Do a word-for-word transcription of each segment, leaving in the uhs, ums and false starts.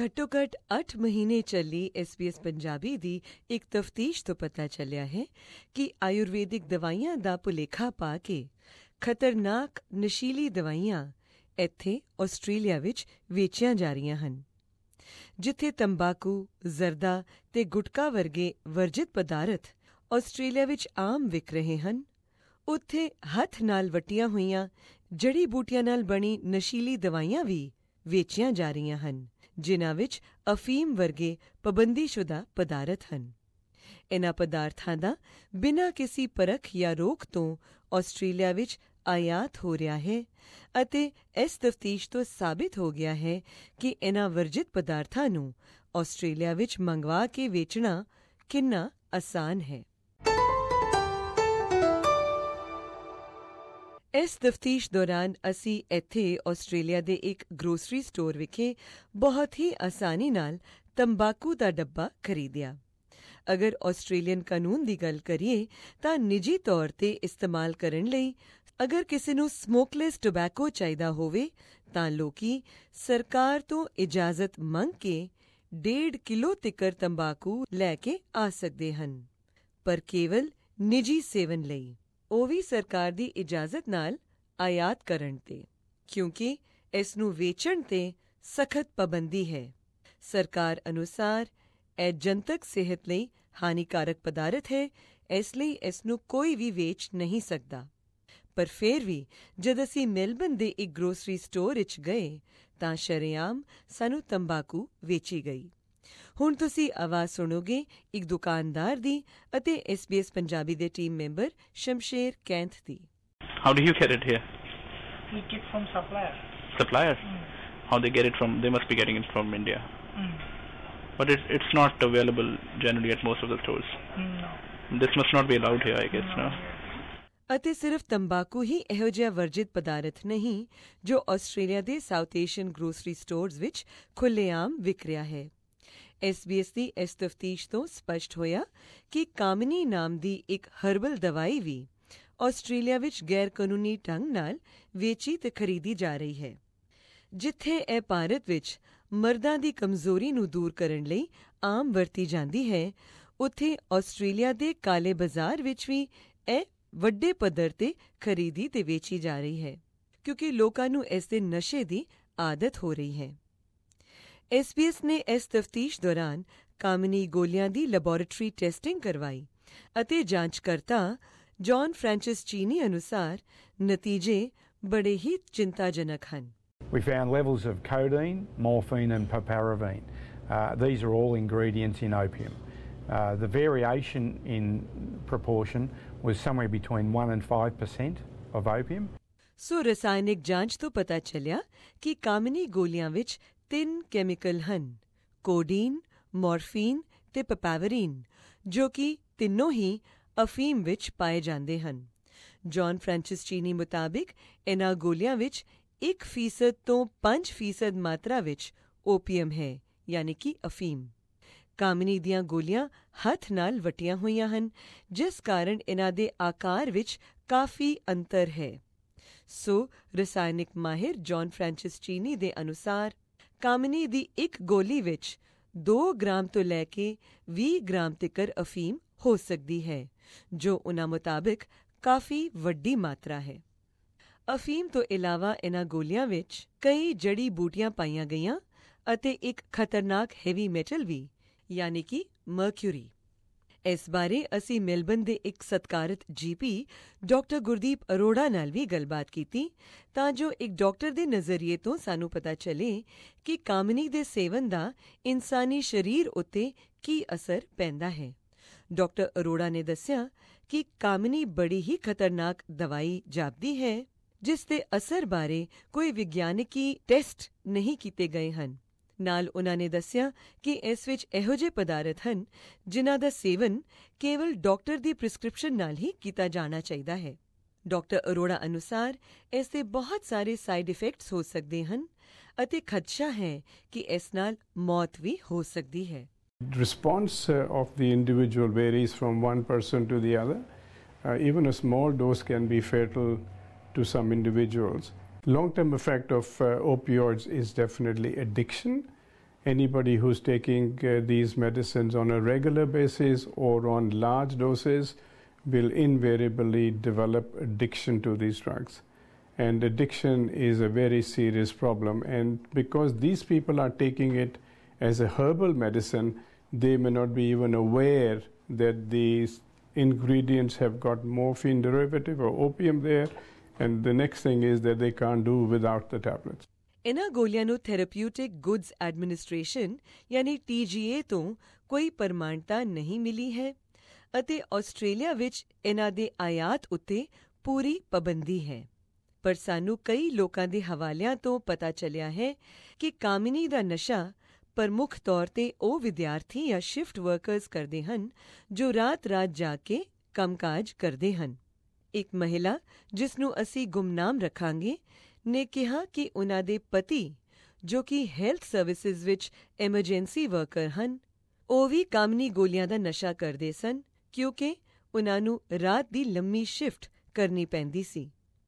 ਘੱਟੋ ਘੱਟ ਅੱਠ ਮਹੀਨੇ ਚੱਲੀ ਐਸ ਬੀ ਐਸ ਪੰਜਾਬੀ ਦੀ ਇੱਕ ਤਫਤੀਸ਼ ਤੋਂ ਪਤਾ ਚੱਲਿਆ ਹੈ ਕਿ ਆਯੁਰਵੈਦਿਕ ਦਵਾਈਆਂ ਦਾ ਭੁਲੇਖਾ ਪਾ ਕੇ ਖਤਰਨਾਕ ਨਸ਼ੀਲੀ ਦਵਾਈਆਂ ਇੱਥੇ ਆਸਟ੍ਰੇਲੀਆ ਵਿੱਚ ਵੇਚੀਆਂ ਜਾ ਰਹੀਆਂ ਹਨ। ਜਿੱਥੇ ਤੰਬਾਕੂ, ਜ਼ਰਦਾ ਤੇ ਗੁਟਕਾ ਵਰਗੇ ਵਰਜਿਤ ਪਦਾਰਥ ਆਸਟ੍ਰੇਲੀਆ ਵਿੱਚ ਆਮ ਵਿਕ ਰਹੇ ਹਨ, ਉੱਥੇ ਹੱਥ ਨਾਲ ਵੱਟੀਆਂ ਹੋਈਆਂ ਜੜੀ ਬੂਟੀਆਂ ਨਾਲ ਬਣੀ ਨਸ਼ੀਲੀ ਦਵਾਈਆਂ ਵੀ ਵੇਚੀਆਂ ਜਾ ਰਹੀਆਂ ਹਨ, ਜਿਨ੍ਹਾਂ ਵਿੱਚ ਅਫੀਮ ਵਰਗੇ ਪਾਬੰਦੀਸ਼ੁਦਾ ਪਦਾਰਥ ਹਨ। ਇਨ੍ਹਾਂ ਪਦਾਰਥਾਂ ਦਾ ਬਿਨਾਂ ਕਿਸੇ ਪਰਖ ਜਾਂ ਰੋਕ ਤੋਂ ਆਸਟ੍ਰੇਲੀਆ ਵਿੱਚ ਆਯਾਤ ਹੋ ਰਿਹਾ ਹੈ ਅਤੇ ਇਸ ਤਫਤੀਸ਼ ਤੋਂ ਸਾਬਿਤ ਹੋ ਗਿਆ ਹੈ ਕਿ ਇਨ੍ਹਾਂ ਵਰਜਿਤ ਪਦਾਰਥਾਂ ਨੂੰ ਆਸਟ੍ਰੇਲੀਆ ਵਿੱਚ ਮੰਗਵਾ ਕੇ ਵੇਚਣਾ ਕਿੰਨਾ ਆਸਾਨ ਹੈ। ਇਸ ਤਫਤੀਸ਼ ਦੌਰਾਨ ਅਸੀਂ ਇੱਥੇ ਆਸਟ੍ਰੇਲੀਆ ਦੇ ਇੱਕ ਗਰੋਸਰੀ ਸਟੋਰ ਵਿਖੇ ਬਹੁਤ ਹੀ ਆਸਾਨੀ ਨਾਲ ਤੰਬਾਕੂ ਦਾ ਡੱਬਾ ਖਰੀਦਿਆ। ਅਗਰ ਆਸਟ੍ਰੇਲੀਅਨ ਕਾਨੂੰਨ ਦੀ ਗੱਲ ਕਰੀਏ ਤਾਂ ਨਿੱਜੀ ਤੌਰ ਤੇ ਇਸਤੇਮਾਲ ਕਰਨ ਲਈ ਅਗਰ ਕਿਸੇ ਨੂੰ ਸਮੋਕਲੈਸ ਟੋਬੈਕੋ ਚਾਹੀਦਾ ਹੋਵੇ ਤਾਂ ਲੋਕੀ ਸਰਕਾਰ ਤੋਂ ਇਜਾਜ਼ਤ ਮੰਗ ਕੇ ਡੇਢ ਕਿਲੋ ਤਿੱਕਰ ਤੰਬਾਕੂ ਲੈ ਕੇ ਆ ਸਕਦੇ ਹਨ, ਪਰ ਕੇਵਲ ਨਿੱਜੀ ਸੇਵਨ ਲਈ, ਉਹ ਵੀ ਸਰਕਾਰ ਦੀ ਇਜਾਜ਼ਤ ਨਾਲ ਆਯਾਤ ਕਰਨ ਤੇ, ਕਿਉਂਕਿ ਇਸ ਨੂੰ ਵੇਚਣ ਤੇ ਸਖਤ ਪਾਬੰਦੀ ਹੈ। ਸਰਕਾਰ ਅਨੁਸਾਰ ਇਹ ਜਨਤਕ ਸਿਹਤ ਲਈ ਹਾਨੀਕਾਰਕ ਪਦਾਰਥ ਹੈ, ਇਸ ਲਈ ਇਸ ਨੂੰ ਕੋਈ ਵੀ ਵੇਚ ਨਹੀਂ ਸਕਦਾ। ਪਰ ਫਿਰ ਵੀ ਜਦ ਅਸੀਂ ਮੈਲਬਨ ਦੇ ਇੱਕ ਗਰੋਸਰੀ ਸਟੋਰ ਵਿੱਚ ਗਏ ਤਾਂ ਸ਼ਰੇਆਮ ਸਾਨੂੰ ਤੰਬਾਕੂ ਵੇਚੀ ਗਈ। ਹੁਣ ਤੁਸੀਂ ਆਵਾਜ਼ ਸੁਣੋਗੇ ਇੱਕ ਦੁਕਾਨਦਾਰ ਦੀ ਅਤੇ ਐਸ ਬੀ ਐਸ ਪੰਜਾਬੀ ਦੇ ਟੀਮ ਮੈਂਬਰ ਸ਼ਮਸ਼ੇਰ ਕੈਂਥ ਦੀ। How do you get it here? We get from supplier. Supplier? Mm. How they get it from? They must be getting it from India. Mm. But it, it's not available generally at most of the stores. Mm, no. This must not be allowed here, I guess, no? ਅਤੇ ਸਿਰਫ ਤੰਬਾਕੂ ਹੀ ਇਹੋ ਜਿਹਾ ਵਰਜਿਤ ਪਦਾਰਥ ਨਹੀਂ ਜੋ Australia ਦੇ ਸਾਊਥ ਏਸ਼ੀਅਨ ਗਰੋਸਰੀ ਸਟੋਰਜ਼ ਵਿੱਚ ਖੁੱਲ੍ਹੇਆਮ ਵਿਕ ਰਿਹਾ ਹੈ। ਐਸ ਬੀ ਐਸ ਦੀ ਇਸ ਤਫਤੀਸ਼ ਤੋਂ ਸਪਸ਼ਟ ਹੋਇਆ ਕਿ ਕਾਮਨੀ ਨਾਮ ਦੀ ਇੱਕ ਹਰਬਲ ਦਵਾਈ ਵੀ ਆਸਟ੍ਰੇਲੀਆ ਵਿੱਚ ਗੈਰ ਕਾਨੂੰਨੀ ਢੰਗ ਨਾਲ ਵੇਚੀ ਤੇ ਖਰੀਦੀ ਜਾ ਰਹੀ ਹੈ। ਜਿੱਥੇ ਇਹ ਭਾਰਤ ਵਿੱਚ ਮਰਦਾਂ ਦੀ ਕਮਜ਼ੋਰੀ ਨੂੰ ਦੂਰ ਕਰਨ ਲਈ ਆਮ ਵਰਤੀ ਜਾਂਦੀ ਹੈ, ਉੱਥੇ ਆਸਟ੍ਰੇਲੀਆ ਦੇ ਕਾਲੇ ਬਾਜ਼ਾਰ ਵਿੱਚ ਵੀ ਇਹ ਵੱਡੇ ਪੱਧਰ ਤੇ ਖਰੀਦੀ ਤੇ ਵੇਚੀ ਜਾ ਰਹੀ ਹੈ, ਕਿਉਂਕਿ ਲੋਕਾਂ ਨੂੰ ਇਸ ਦੇ ਨਸ਼ੇ ਦੀ ਆਦਤ ਹੋ ਰਹੀ ਹੈ। ਐਸ ਬੀ ਐਸ ਨੇ ਇਸ ਤਫਤੀਸ਼ ਦੌਰਾਨ ਕਾਮਨੀ ਗੋਲੀਆਂ ਦੀ ਲੈਬੋਰੇਟਰੀ ਟੈਸਟਿੰਗ ਕਰਵਾਈ ਅਤੇ ਜਾਂਚਕਰਤਾ ਜੌਨ ਫ੍ਰਾਂਸਿਸ ਚੀਨੀ ਅਨੁਸਾਰ ਨਤੀਜੇ ਬੜੇ ਹੀ ਚਿੰਤਾਜਨਕ ਹਨ। We found levels of codeine, morphine and piperavine. Uh, these are all ingredients in opium. Uh, the variation in proportion was somewhere between one and five percent of opium. ਸੋ ਰਸਾਇਣਿਕ ਜਾਂਚ ਤੋਂ ਪਤਾ ਚੱਲਿਆ ਕਿ ਕਾਮਨੀ ਗੋਲੀਆਂ ਵਿੱਚ ਤਿੰਨ ਕੈਮੀਕਲ ਹਨ, ਕੋਡੀਨ, ਮੋਰਫੀਨ ਤੇ ਪਿਪੈਵਰੀਨ, ਜੋ ਕਿ ਤਿੰਨੋਂ ਹੀ ਅਫੀਮ ਵਿੱਚ ਪਾਏ ਜਾਂਦੇ ਹਨ। ਜੌਨ ਫ੍ਰਾਂਸਿਸ ਚੀਨੀ ਮੁਤਾਬਿਕ ਇਨ੍ਹਾਂ ਗੋਲੀਆਂ ਵਿੱਚ ਇੱਕ ਫੀਸਦ ਤੋਂ ਪੰਜ ਫੀਸਦ ਮਾਤਰਾ ਵਿੱਚ ਓਪੀਅਮ ਹੈ, ਯਾਨੀ ਕਿ ਅਫੀਮ। ਕਾਮਨੀ ਦੀਆਂ ਗੋਲੀਆਂ ਹੱਥ ਨਾਲ ਵੱਟੀਆਂ ਹੋਈਆਂ ਹਨ, ਜਿਸ ਕਾਰਨ ਇਨ੍ਹਾਂ ਦੇ ਆਕਾਰ ਵਿੱਚ ਕਾਫੀ ਅੰਤਰ ਹੈ। ਸੋ ਰਸਾਇਣਿਕ ਮਾਹਿਰ ਜੌਨ ਫ੍ਰਾਂਸਿਸ ਚੀਨੀ ਦੇ ਅਨੁਸਾਰ ਕਾਮਨੀ ਦੀ ਇੱਕ ਗੋਲੀ ਵਿੱਚ ਦੋ ਗ੍ਰਾਮ ਤੋਂ ਲੈ ਕੇ ਵੀਹ ਗ੍ਰਾਮ ਤੀਕਰ ਅਫੀਮ ਹੋ ਸਕਦੀ ਹੈ, ਜੋ ਉਨ੍ਹਾਂ ਮੁਤਾਬਿਕ ਕਾਫੀ ਵੱਡੀ ਮਾਤਰਾ ਹੈ। ਅਫੀਮ ਤੋਂ ਇਲਾਵਾ ਇਨ੍ਹਾਂ ਗੋਲੀਆਂ ਵਿੱਚ ਕਈ ਜੜੀ ਬੂਟੀਆਂ ਪਾਈਆਂ ਗਈਆਂ ਅਤੇ ਇੱਕ ਖਤਰਨਾਕ ਹੈਵੀ ਮੈਟਲ ਵੀ, ਯਾਨੀ ਕਿ ਮਰਕਿਊਰੀ। ਇਸ ਬਾਰੇ ਅਸੀਂ ਮੈਲਬਨ ਦੇ ਇੱਕ ਸਤਿਕਾਰਤ ਜੀ ਪੀ ਡਾਕਟਰ ਗੁਰਦੀਪ ਅਰੋੜਾ ਨਾਲ ਵੀ ਗੱਲਬਾਤ ਕੀਤੀ, ਤਾਂ ਜੋ ਇੱਕ ਡਾਕਟਰ ਦੇ ਨਜ਼ਰੀਏ ਤੋਂ ਸਾਨੂੰ ਪਤਾ ਚੱਲੇ ਕਿ ਕਾਮਨੀ ਦੇ ਸੇਵਨ ਦਾ ਇਨਸਾਨੀ ਸਰੀਰ ਉੱਤੇ ਕੀ ਅਸਰ ਪੈਂਦਾ ਹੈ। ਡਾਕਟਰ ਅਰੋੜਾ ਨੇ ਦੱਸਿਆ ਕਿ ਕਾਮਨੀ ਬੜੀ ਹੀ ਖਤਰਨਾਕ ਦਵਾਈ ਜਾਪਦੀ ਹੈ, ਜਿਸ ਦੇ ਅਸਰ ਬਾਰੇ ਕੋਈ ਵਿਗਿਆਨਕੀ ਟੈਸਟ ਨਹੀਂ ਕੀਤੇ ਗਏ ਹਨ। ਨਾਲ ਉਨ੍ਹਾਂ ਨੇ ਦੱਸਿਆ ਕਿ ਇਸ ਵਿੱਚ ਇਹੋ ਜਿਹੇ ਪਦਾਰਥ ਹਨ ਜਿਨ੍ਹਾਂ ਦਾ ਸੇਵਨ ਕੇਵਲ ਡਾਕਟਰ ਦੀ ਪ੍ਰਿਸਕ੍ਰਿਪਸ਼ਨ ਨਾਲ ਹੀ ਕੀਤਾ ਜਾਣਾ ਚਾਹੀਦਾ ਹੈ। ਡਾਕਟਰ ਅਰੋੜਾ ਅਨੁਸਾਰ ਇਸ ਦੇ ਬਹੁਤ ਸਾਰੇ ਸਾਈਡ ਇਫੈਕਟਸ ਹੋ ਸਕਦੇ ਹਨ ਅਤੇ ਖਦਸ਼ਾ ਹੈ ਕਿ ਇਸ ਨਾਲ ਮੌਤ ਵੀ ਹੋ ਸਕਦੀ ਹੈ। Response uh, of the individual varies from one person to the other. Uh, even a small dose can be fatal to some individuals. Long-term effect of uh, opioids is definitely addiction anybody who's taking uh, these medicines on a regular basis or on large doses will invariably develop addiction to these drugs. And addiction is a very serious problem. And because these people are taking it as a herbal medicine, they may not be even aware that these ingredients have got morphine derivative or opium there. And the next thing is that they can't do without the tablets. ਇਨ੍ਹਾਂ ਗੋਲੀਆਂ ਨੂੰ therapeutic goods administration ਯਾਨੀ T G A ਤੋਂ ਕੋਈ ਪ੍ਰਮਾਣਤਾ ਨਹੀਂ ਮਿਲੀ ਹੈ ਅਤੇ ਆਸਟ੍ਰੇਲੀਆ ਵਿੱਚ ਇਨ੍ਹਾਂ ਦੇ ਆਯਾਤ ਉੱਤੇ ਪੂਰੀ ਪਾਬੰਦੀ ਹੈ। ਪਰ ਸਾਨੂੰ ਕਈ ਲੋਕਾਂ ਦੇ ਹਵਾਲਿਆਂ ਤੋਂ ਪਤਾ ਚੱਲਿਆ ਹੈ ਕਿ ਕਾਮਿਨੀ ਦਾ ਨਸ਼ਾ ਪ੍ਰਮੁੱਖ ਤੌਰ ਤੇ ਉਹ ਵਿਦਿਆਰਥੀ ਜਾਂ ਸ਼ਿਫਟ ਵਰਕਰਸ ਕਰਦੇ ਹਨ ਜੋ ਰਾਤ-ਰਾਤ ਜਾ ਕੇ ਕੰਮਕਾਜ ਕਰਦੇ ਹਨ। ਇੱਕ ਮਹਿਲਾ ਜਿਸ ਨੂੰ ਅਸੀਂ ਗੁਮਨਾਮ ਰੱਖਾਂਗੇ ਨੇ ਕਿਹਾ ਕਿ ਉਨ੍ਹਾਂ ਦੇ ਪਤੀ ਜੋ ਕਿ ਹੈਲਥ ਸਰਵਿਸਿਜ਼ ਵਿੱਚ ਐਮਰਜੈਂਸੀ ਵਰਕਰ ਹਨ ਉਹ ਵੀ ਕਾਮਨੀ ਗੋਲੀਆਂ ਦਾ ਨਸ਼ਾ ਕਰਦੇ ਸਨ ਕਿਉਂਕਿ ਉਨ੍ਹਾਂ ਨੂੰ ਰਾਤ ਦੀ ਲੰਮੀ ਸ਼ਿਫਟ ਕਰਨੀ ਪੈਂਦੀ ਸੀ।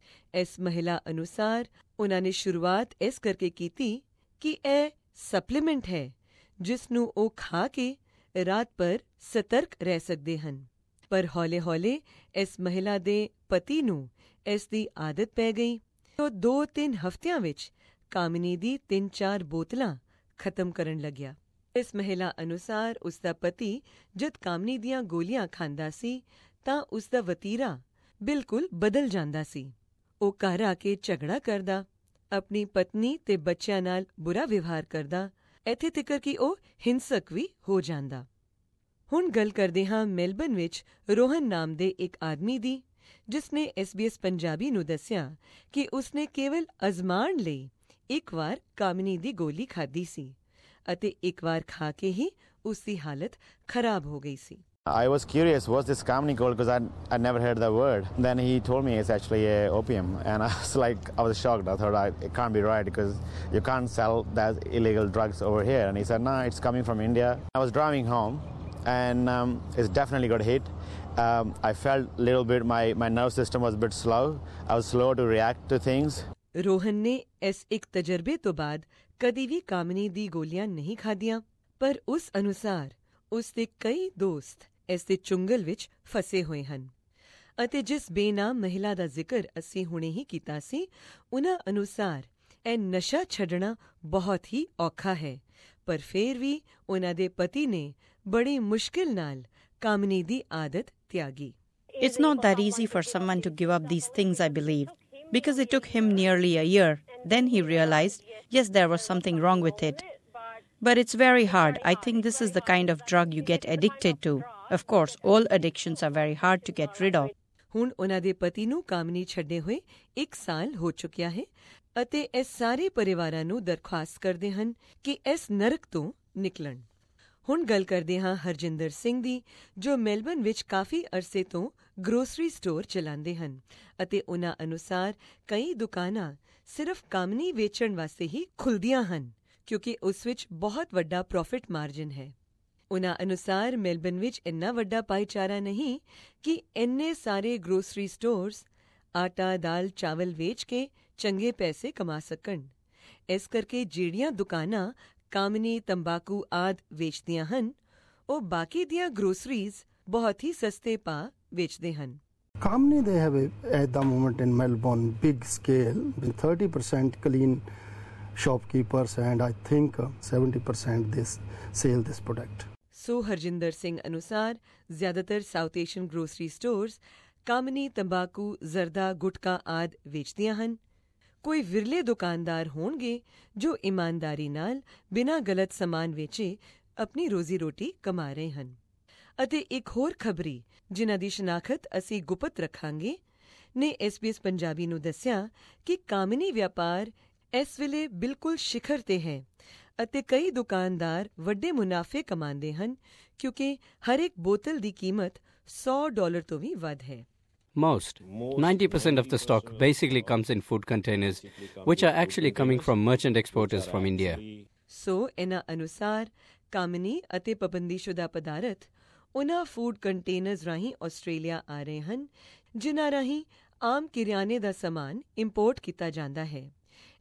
ਇਸ ਮਹਿਲਾ ਅਨੁਸਾਰ ਉਨ੍ਹਾਂ ਨੇ ਸ਼ੁਰੂਆਤ ਇਸ ਕਰਕੇ ਕੀਤੀ ਕਿ ਇਹ ਸਪਲੀਮੈਂਟ ਹੈ ਜਿਸ ਨੂੰ ਉਹ ਖਾ ਕੇ ਰਾਤ ਭਰ ਸਤਰਕ ਰਹਿ ਸਕਦੇ ਹਨ। ਪਰ ਹੌਲੇ-ਹੌਲੇ ਇਸ ਮਹਿਲਾ ਦੇ ਪਤੀ ਨੂੰ ਇਸ ਦੀ ਆਦਤ ਪੈ ਗਈ। ਉਹ ਦੋ ਤਿੰਨ ਹਫ਼ਤਿਆਂ ਵਿੱਚ ਕਾਮਿਨੀ ਦੀ ਤਿੰਨ ਚਾਰ ਬੋਤਲਾਂ ਖਤਮ ਕਰਨ ਲੱਗਿਆ। ਇਸ ਮਹਿਲਾ ਅਨੁਸਾਰ ਉਸਦਾ ਪਤੀ ਜਦ ਕਾਮਿਨੀ ਦੀਆਂ ਗੋਲੀਆਂ ਖਾਂਦਾ ਸੀ ਤਾਂ ਉਸਦਾ ਵਤੀਰਾ ਬਿਲਕੁਲ ਬਦਲ ਜਾਂਦਾ ਸੀ। ਉਹ ਘਰ ਆ ਕੇ ਝਗੜਾ ਕਰਦਾ, ਆਪਣੀ ਪਤਨੀ ਤੇ ਬੱਚਿਆਂ ਨਾਲ ਬੁਰਾ ਵਿਵਹਾਰ ਕਰਦਾ, ਇੱਥੇ ਤੀਕਰ ਕਿ ਉਹ ਹਿੰਸਕ ਵੀ ਹੋ ਜਾਂਦਾ। ਹੁਣ ਗੱਲ ਕਰਦੇ ਹਾਂ ਮੈਲਬਨ ਵਿੱਚ ਰੋਹਨ ਨਾਮ ਦੇ ਇੱਕ ਆਦਮੀ ਦੀ ਜਿਸ ਨੇ ਐਸ ਬੀ ਐਸ ਪੰਜਾਬੀ ਨੂੰ ਦੱਸਿਆ ਕਿ ਉਸਨੇ ਕੇਵਲ ਅਜ਼ਮਾਉਣ ਲਈ ਇੱਕ ਵਾਰ ਕਾਮਿਨੀ ਦੀ ਗੋਲੀ ਖਾਧੀ ਸੀ ਅਤੇ ਇੱਕ ਵਾਰ ਖਾ ਕੇ ਹੀ ਉਸਦੀ ਹਾਲਤ ਖਰਾਬ ਹੋ ਗਈ ਸੀ। I was curious, what's this Kamini gold? Because I'd, I'd never heard that word. Then he told me it's actually uh, opium. And I was like, I was shocked. I thought, I, it can't be right because you can't sell that illegal drugs over here. And he said, no, it's coming from India. I was driving home and um, it's definitely got hit. Um, I felt a little bit, my, my nerve system was a bit slow. I was slow to react to things. Rohan ਨੇ ਇਸ ਇੱਕ ਤਜਰਬੇ ਤੋਂ ਬਾਅਦ ਕਦੀ ਵੀ ਕਾਮਿਨੀ ਦੀ ਗੋਲੀਆਂ ਨਹੀਂ ਖਾਧੀਆਂ ਪਰ ਉਸ ਅਨੁਸਾਰ ਉਸ ਦੇ ਕਈ ਦੋਸਤ ਇਸ ਦੇ ਚੁੰਗਲ ਵਿੱਚ ਫਸੇ ਹੋਏ ਹਨ ਅਤੇ ਜਿਸ ਬੇਨਾਮ ਮਹਿਲਾ ਦਾ ਜ਼ਿਕਰ ਅਸੀਂ ਹੁਣੇ ਹੀ ਕੀਤਾ ਸੀ ਉਨ੍ਹਾਂ ਅਨੁਸਾਰ ਇਹ ਨਸ਼ਾ ਛੱਡਣਾ ਬਹੁਤ ਹੀ ਔਖਾ ਹੈ ਪਰ ਫਿਰ ਵੀ ਉਨ੍ਹਾਂ ਦੇ ਪਤੀ ਨੇ ਬੜੀ ਮੁਸ਼ਕਿਲ ਨਾਲ ਕਾਮਿਨੀ ਦੀ ਆਦਤ ਤਿਆਗੀ। It's not that easy for someone to give up these things, I believe, because it took him nearly a year. Then he realized, yes, there was something wrong with it. But it's very hard. I think this is the kind of drug you get addicted to. Of course, all addictions are very hard to get rid of. ਹੁਣ ਉਨ੍ਹਾਂ ਦੇ ਪਤੀ ਨੂੰ ਕਾਮਿਨੀ ਛੱਡੇ ਹੋਏ ਇੱਕ ਸਾਲ ਹੋ ਚੁੱਕਿਆ ਹੈ ਅਤੇ ਇਸ ਸਾਰੇ ਪਰਿਵਾਰਾਂ ਨੂੰ ਦਰਖਾਸਤ ਕਰਦੇ ਹਨ ਕਿ ਇਸ ਨਰਕ ਤੋਂ ਨਿਕਲਣ। ਹੁਣ ਗੱਲ ਕਰਦੇ ਹਾਂ ਹਰਜਿੰਦਰ ਸਿੰਘ ਦੀ ਜੋ ਮੈਲਬਨ ਵਿੱਚ ਕਾਫੀ ਅਰਸੇ ਤੋਂ ਗਰੋਸਰੀ ਸਟੋਰ ਚਲਾਉਂਦੇ ਹਨ ਅਤੇ ਉਨ੍ਹਾਂ ਅਨੁਸਾਰ ਕਈ ਦੁਕਾਨਾਂ ਸਿਰਫ ਕਾਮਿਨੀ ਵੇਚਣ ਵਾਸਤੇ ਹੀ ਖੁੱਲ੍ਹਦੀਆਂ ਹਨ ਕਿਉਂਕਿ ਉਸ ਵਿੱਚ ਬਹੁਤ ਵੱਡਾ ਪ੍ਰੋਫਿਟ ਮਾਰਜਨ ਹੈ। ਉਨ੍ਹਾਂ ਅਨੁਸਾਰ ਮੈਲਬਨ ਵਿੱਚ ਇੰਨਾ ਵੱਡਾ ਭਾਈਚਾਰਾ ਨਹੀਂ ਕਿ ਇੰਨੇ ਸਾਰੇ ਗਰੋਸਰੀ ਸਟੋਰਸ ਆਟਾ ਦਾਲ ਚਾਵਲ ਵੇਚ ਕੇ ਚੰਗੇ ਪੈਸੇ ਕਮਾ ਸਕਣ। ਇਸ ਕਰਕੇ ਜਿਹੜੀਆਂ ਦੁਕਾਨਾਂ ਕਾਮਿਨੀ ਤੰਬਾਕੂ ਆਦਿ ਵੇਚਦੀਆਂ ਹਨ ਉਹ ਬਾਕੀ ਦੀਆਂ ਗਰੋਸਰੀਜ਼ ਬਹੁਤ ਹੀ ਸਸਤੇ ਭਾਅ ਵੇਚਦੇ ਹਨ। Kamini, they have a, at the moment in Melbourne big scale with thirty percent clean shopkeepers and I think uh, seventy percent this sell this product. ਸੋ ਹਰਜਿੰਦਰ ਸਿੰਘ ਅਨੁਸਾਰ ਜ਼ਿਆਦਾਤਰ South Asian grocery stores Kamini ਤੰਬਾਕੂ ਜ਼ਰਦਾ ਗੁਟਕਾ ਆਦਿ ਵੇਚਦੀਆਂ ਹਨ। ਕੋਈ ਵਿਰਲੇ ਦੁਕਾਨਦਾਰ ਹੋਣਗੇ ਜੋ ਇਮਾਨਦਾਰੀ ਨਾਲ ਬਿਨਾਂ ਗਲਤ ਸਮਾਨ ਵੇਚੇ ਆਪਣੀ ਰੋਜ਼ੀ ਰੋਟੀ ਕਮਾ ਰਹੇ ਹਨ। ਅਤੇ ਇੱਕ ਹੋਰ ਖਬਰੀ ਜਿਨ੍ਹਾਂ ਦੀ ਸ਼ਨਾਖਤ ਅਸੀਂ ਗੁਪਤ ਰੱਖਾਂਗੇ ਨੇ ਐਸ ਬੀ ਐਸ ਪੰਜਾਬੀ ਨੂੰ ਦੱਸਿਆ ਕਿ ਕਾਮਿਨੀ ਵਪਾਰ ਇਸ ਵੇਲੇ ਬਿਲਕੁਲ ਸ਼ਿਖਰ ਤੇ ਹੈ ਅਤੇ ਕਈ ਦੁਕਾਨਦਾਰ ਵੱਡੇ ਮੁਨਾਫੇ ਕਮਾਉਂਦੇ ਹਨ ਕਿਉਂਕਿ ਹਰ ਇੱਕ ਬੋਤਲ ਦੀ ਕੀਮਤ ਸੌ ਡਾਲਰ ਤੋਂ ਵੀ ਵੱਧ ਹੈ। Most. ninety percent of the stock basically comes in food containers, which are actually coming from merchant exporters from India. ਸੋ ਇਨ੍ਹਾਂ ਅਨੁਸਾਰ ਕਾਮਿਨੀ ਅਤੇ ਪਾਬੰਦੀਸ਼ੁਦਾ ਪਦਾਰਥ ਉਨ੍ਹਾਂ ਫੂਡ ਕੰਟੇਨਰਜ਼ ਰਾਹੀਂ ਆਸਟ੍ਰੇਲੀਆ ਆ ਰਹੇ ਹਨ ਜਿਨ੍ਹਾਂ ਰਾਹੀਂ ਆਮ ਕਿਰਿਆਨੇ ਦਾ ਸਮਾਨ ਇੰਪੋਰਟ ਕੀਤਾ ਜਾਂਦਾ ਹੈ।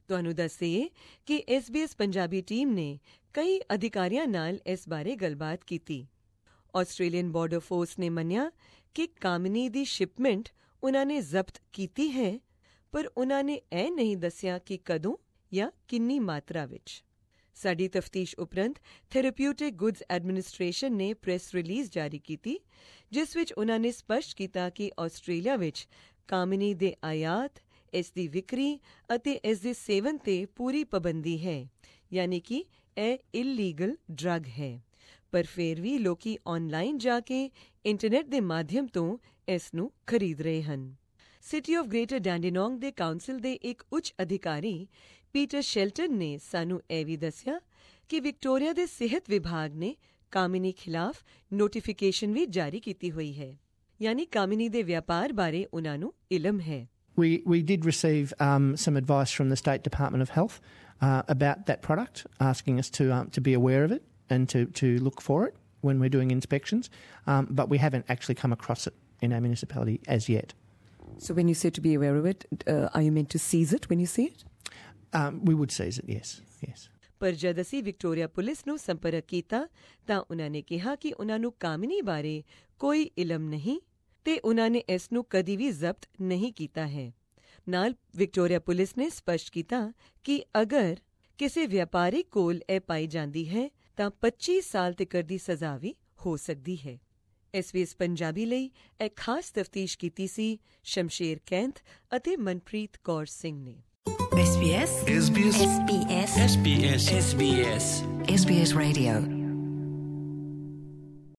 ਤੁਹਾਨੂੰ ਦੱਸੀਏ ਕਿ S B S Punjabi team ਨੇ ਕਈ ਅਧਿਕਾਰੀਆਂ ਨਾਲ ਇਸ ਬਾਰੇ ਗੱਲਬਾਤ ਕੀਤੀ। ਆਸਟ੍ਰੇਲੀਅਨ ਬਾਰਡਰ ਫੋਰਸ ਨੇ ਮੰਨਿਆ ਕਿ ਕਾਮਨੀ ਦੀ ਸ਼ਿਪਮੈਂਟ ਉਨ੍ਹਾਂ ਨੇ ਜ਼ਬਤ ਕੀਤੀ ਹੈ, ਪਰ ਉਨ੍ਹਾਂ ਨੇ ਇਹ ਨਹੀਂ ਦੱਸਿਆ ਕਿ ਕਦੋਂ ਜਾਂ ਕਿੰਨੀ ਮਾਤਰਾ ਵਿੱਚ। ਸਾਡੀ ਤਫਤੀਸ਼ ਉਪਰੰਤ ਥੈਰੇਪਿਊਟਿਕ ਗੁੱਡਸ ਐਡਮਿਨਿਸਟ੍ਰੇਸ਼ਨ ਨੇ ਪ੍ਰੈਸ ਰਿਲੀਜ਼ ਜਾਰੀ ਕੀਤੀ, ਜਿਸ ਵਿੱਚ ਉਨ੍ਹਾਂ ਨੇ ਸਪਸ਼ਟ ਕੀਤਾ ਕਿ ਆਸਟ੍ਰੇਲੀਆ ਵਿੱਚ ਕਾਮਨੀ ਦੇ ਆਯਾਤ, ਇਸ ਦੀ ਵਿਕਰੀ ਅਤੇ ਇਸ ਦੇ ਸੇਵਨ ਤੇ ਪੂਰੀ ਪਾਬੰਦੀ ਹੈ, ਯਾਨੀ ਕਿ ਇਹ ਇਲੀਗਲ ਡਰੱਗ ਹੈ। ਪਰ ਫਿਰ ਵੀ ਲੋਕੀ ਆਨਲਾਈਨ ਜਾ ਕੇ ਇੰਟਰਨੈਟ ਦੇ ਮਾਧਿਅਮ ਤੋਂ ਇਸ ਨੂੰ ਖਰੀਦ ਰਹੇ ਹਨ। ਸਿਟੀ ਆਫ ਗ੍ਰੇਟਰ ਡੈਂਡੀਨੋਂਗ ਦੇ ਕਾਉਂਸਲ ਦੇ ਇੱਕ ਉੱਚ ਅਧਿਕਾਰੀ ਪੀਟਰ ਸ਼ੈਲਟਨ ਨੇ ਸਾਨੂੰ ਇਹ ਵੀ ਦੱਸਿਆ ਕਿ ਵਿਕਟੋਰੀਆ ਦੇ ਸਿਹਤ ਵਿਭਾਗ ਨੇ ਕਾਮਨੀ ਖਿਲਾਫ ਨੋਟੀਫਿਕੇਸ਼ਨ ਵੀ ਜਾਰੀ ਕੀਤੀ ਹੋਈ ਹੈ, ਯਾਨੀ ਕਾਮਨੀ ਦੇ ਵਪਾਰ ਬਾਰੇ ਉਨ੍ਹਾਂ ਨੂੰ ਇਲਮ ਹੈ। We we did receive um, some advice from the State Department of Health uh, about that product, asking us to um, to be aware of it and to, to look for it when we're doing inspections, um, but we haven't actually come across it in our municipality as yet. So when you say to be aware of it, uh, are you meant to seize it when you see it? Um, we would seize it, yes, yes. ਪਰ ਜਦ ਅਸੀਂ Victoria police ਨੂੰ ਸੰਪਰਕ ਕੀਤਾ ਤਾਂ ਉਨ੍ਹਾਂ ਨੇ ਕਿਹਾ ਕਿ ਉਨ੍ਹਾਂ ਨੂੰ ਕਾਮਨੀ ਬਾਰੇ ਕੋਈ ਇਲਮ ਨਹੀਂ ਤੇ ਉਨ੍ਹਾਂ ਨੇ ਇਸ ਨੂੰ ਕਦੀ ਵੀ ਜ਼ਬਤ ਨਹੀਂ ਕੀਤਾ ਹੈ। ਨਾਲ ਵਿਕਟੋਰੀਆ ਪੁਲਿਸ ਨੇ ਸਪਸ਼ਟ ਕੀਤਾ ਕਿ ਅਗਰ ਕਿਸੇ ਵਪਾਰੀ ਕੋਲ ਇਹ ਪਾਈ ਜਾਂਦੀ ਹੈ ਤਾਂ ਪੱਚੀ ਸਾਲ ਤੱਕ ਦੀ ਸਜ਼ਾ ਵੀ ਹੋ ਸਕਦੀ ਹੈ। ਐਸ ਬੀ ਐਸ ਪੰਜਾਬੀ ਲਈ ਇਹ ਖਾਸ ਤਫਤੀਸ਼ ਕੀਤੀ ਸੀ ਸ਼ਮਸ਼ੇਰ ਕੈਂਥ ਅਤੇ ਮਨਪ੍ਰੀਤ ਕੌਰ ਸਿੰਘ ਨੇ। S B S S B S S B S S B S S B S Radio